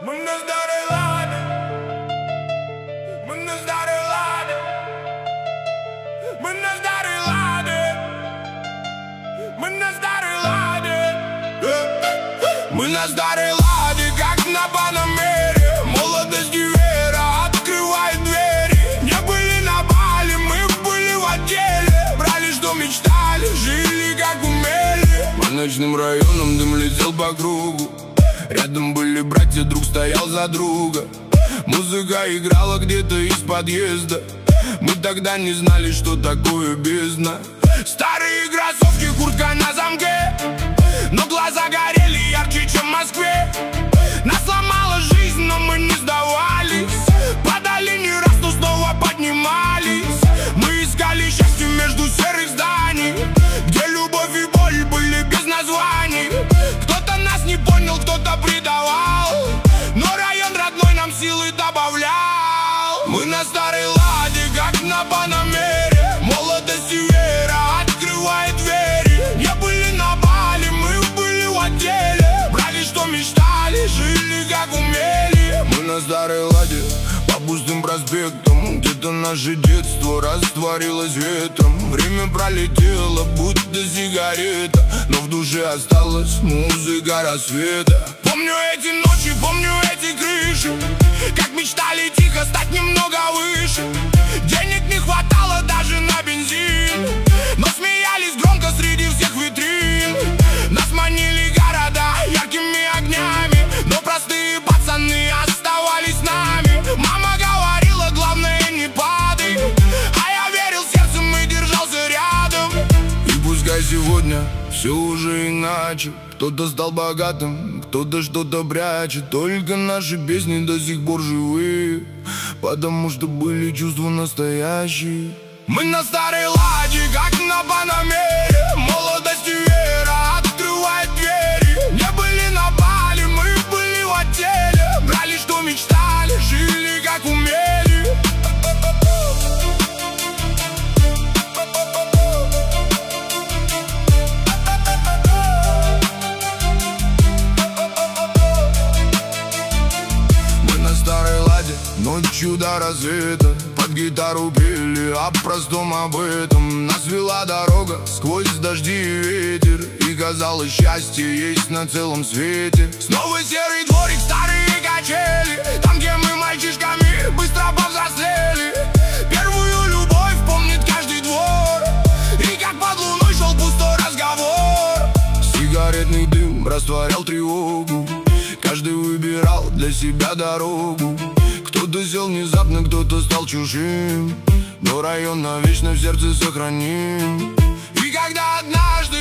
Мы на старой ладе, мы на старой ладе, мы на старой ладе, мы на старой ладе, мы на старой ладе, как на Панамере. Молодость и вера открывает двери. Не были на Бали, мы были в отделе. Брали, что мечтали, жили, как умели. По ночным районам дым летел по кругу. Рядом были братья, друг стоял за друга. Музыка играла где-то из подъезда. Мы тогда не знали, что такое бездна. Старые кроссовки, куртка на замке, но глаза горели ярче, чем в Москве. Нас сломала жизнь, но мы не сдавались. Падали не раз, но снова поднимались. Мы искали счастье между серых зданий, где любовь и боль были без названий. Кто-то нас не понял, кто-то предавал, но район родной нам силы добавлял. Мы на старой ладе, как на Панамере. Молодость и вера открывает двери. Не были на Бали, мы были в отделе. Брали, что мечтали, жили, как умели. Мы на старой ладе, по пустым проспектам, где-то наше детство растворилось ветром. Время пролетело, будто сигарета, но в душе осталась музыка рассвета. Помню эти ночи, помню эти крыши, как мечтали тихо стать немного выше. Денег не хватало даже на бензин, но смеялись громко среди всех витрин. Нас манили города яркими огнями, но простые пацаны оставались с нами. Мама говорила, главное не падай, а я верил сердцем и держался рядом. И пускай сегодня все уже иначе. Кто-то стал богатым, кто-то что-то прячет. Только наши песни до сих пор живые, потому что были чувства настоящие. Мы на старой ладе, как на Панамере. Молодость и вера открывает двери. Не были на Бали, мы были в отделе. Брали, что мечтали, жили, как умели. Ночью до рассвета под гитару пели о простом об этом. Нас вела дорога сквозь дожди и ветер, и казалось, счастье есть на целом свете. Снова серый дворик, старые качели, там, где мы мальчишками быстро повзрослели. Первую любовь помнит каждый двор, и как под луной шел пустой разговор. Сигаретный дым растворял тревогу, каждый выбирал для себя дорогу. Кто-то сел внезапно, кто-то стал чужим, но район навечно в сердце сохраним. И когда однажды